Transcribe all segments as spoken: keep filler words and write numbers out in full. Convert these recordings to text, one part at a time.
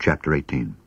chapter eighteen.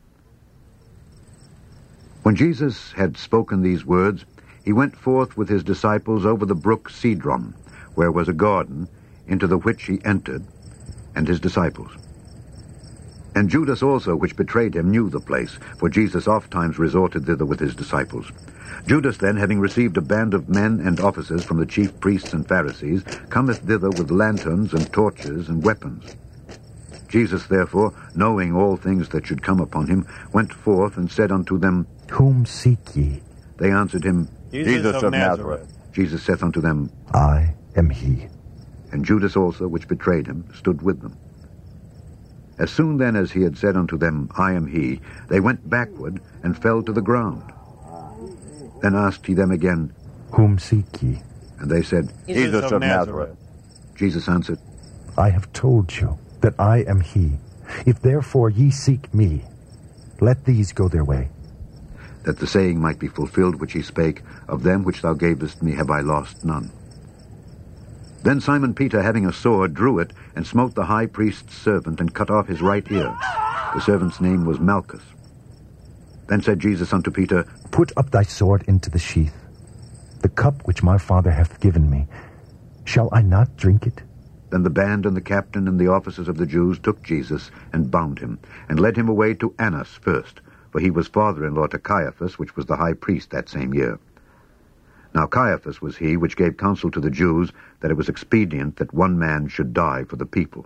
When Jesus had spoken these words, he went forth with his disciples over the brook Cedron, where was a garden, into the which he entered, and his disciples. And Judas also, which betrayed him, knew the place, for Jesus ofttimes resorted thither with his disciples. Judas then, having received a band of men and officers from the chief priests and Pharisees, cometh thither with lanterns and torches and weapons. Jesus therefore, knowing all things that should come upon him, went forth and said unto them, Whom seek ye? They answered him, Jesus, Jesus of, of Nazareth. Nazareth. Jesus saith unto them, I am he. And Judas also, which betrayed him, stood with them. As soon then as he had said unto them, I am he, they went backward and fell to the ground. Then asked he them again, Whom seek ye? And they said, Jesus, Jesus of Nazareth. Jesus answered, I have told you that I am he. If therefore ye seek me, let these go their way. That the saying might be fulfilled which he spake, Of them which thou gavest me have I lost none. Then Simon Peter, having a sword, drew it, and smote the high priest's servant, and cut off his right ear. The servant's name was Malchus. Then said Jesus unto Peter, Put up thy sword into the sheath. The cup which my Father hath given me, shall I not drink it? Then the band and the captain and the officers of the Jews took Jesus, and bound him, and led him away to Annas first, for he was father-in-law to Caiaphas, which was the high priest that same year. Now Caiaphas was he which gave counsel to the Jews that it was expedient that one man should die for the people.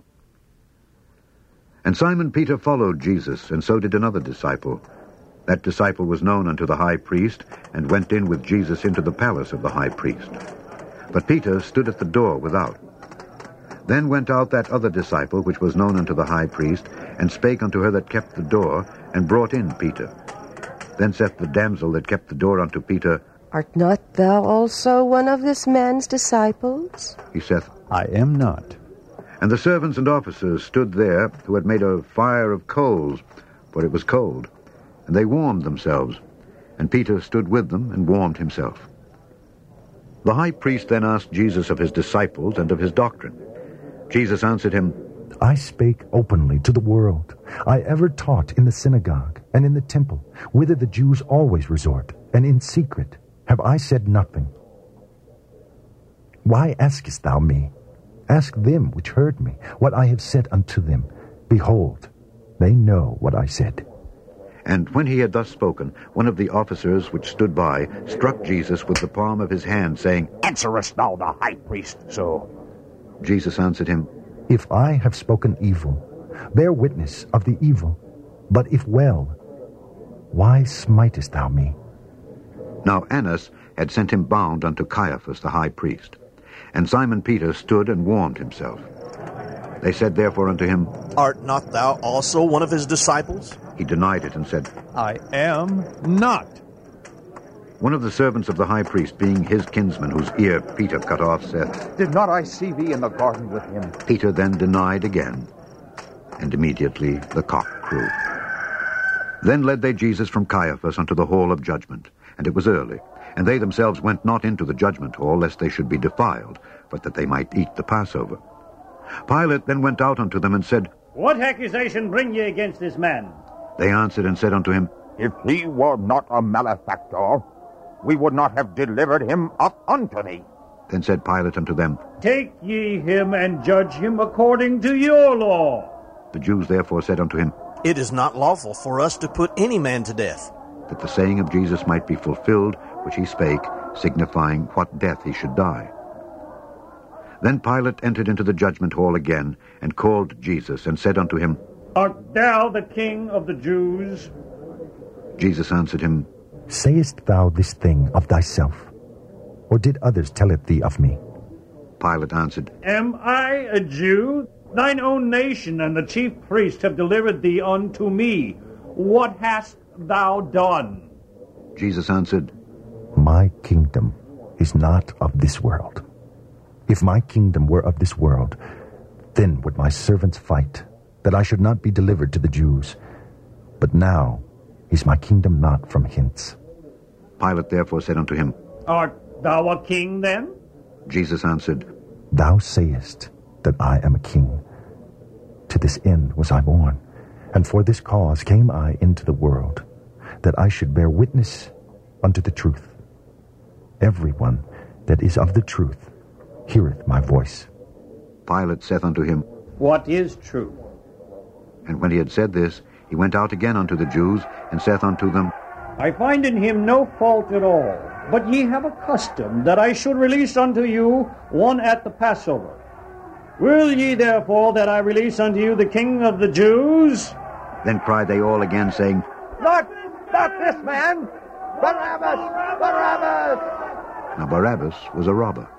And Simon Peter followed Jesus, and so did another disciple. That disciple was known unto the high priest, and went in with Jesus into the palace of the high priest. But Peter stood at the door without. Then went out that other disciple, which was known unto the high priest, and spake unto her that kept the door, and brought in Peter. Then saith the damsel that kept the door unto Peter, Art not thou also one of this man's disciples? He saith, I am not. And the servants and officers stood there, who had made a fire of coals, for it was cold, and they warmed themselves. And Peter stood with them, and warmed himself. The high priest then asked Jesus of his disciples and of his doctrine. Jesus answered him, I spake openly to the world. I ever taught in the synagogue and in the temple, whither the Jews always resort, and in secret have I said nothing. Why askest thou me? Ask them which heard me what I have said unto them. Behold, they know what I said. And when he had thus spoken, one of the officers which stood by struck Jesus with the palm of his hand, saying, Answerest thou the high priest so? Jesus answered him, If I have spoken evil, bear witness of the evil. But if well, why smitest thou me? Now Annas had sent him bound unto Caiaphas the high priest. And Simon Peter stood and warmed himself. They said therefore unto him, Art not thou also one of his disciples? He denied it and said, I am not. One of the servants of the high priest, being his kinsman, whose ear Peter cut off, said, Did not I see thee in the garden with him? Peter then denied again, and immediately the cock crew. Then led they Jesus from Caiaphas unto the hall of judgment, and it was early. And they themselves went not into the judgment hall, lest they should be defiled, but that they might eat the Passover. Pilate then went out unto them and said, What accusation bring ye against this man? They answered and said unto him, If he were not a malefactor, we would not have delivered him up unto thee. Then said Pilate unto them, Take ye him and judge him according to your law. The Jews therefore said unto him, It is not lawful for us to put any man to death. That the saying of Jesus might be fulfilled, which he spake, signifying what death he should die. Then Pilate entered into the judgment hall again, and called Jesus, and said unto him, Art thou the king of the Jews? Jesus answered him, Sayest thou this thing of thyself, or did others tell it thee of me? Pilate answered, Am I a Jew? Thine own nation and the chief priests have delivered thee unto me. What hast thou done? Jesus answered, My kingdom is not of this world. If my kingdom were of this world, then would my servants fight, that I should not be delivered to the Jews. But now is my kingdom not from hence. Pilate therefore said unto him, Art thou a king then? Jesus answered, Thou sayest that I am a king. To this end was I born, And for this cause came I into the world, that I should bear witness unto the truth. Everyone that is of the truth heareth my voice. Pilate saith unto him, What is truth? And when he had said this, he went out again unto the Jews, and saith unto them, I find in him no fault at all. But ye have a custom that I should release unto you one at the Passover. Will ye therefore that I release unto you the King of the Jews? Then cried they all again, saying, Not, not this man! Barabbas! Barabbas! Now Barabbas was a robber.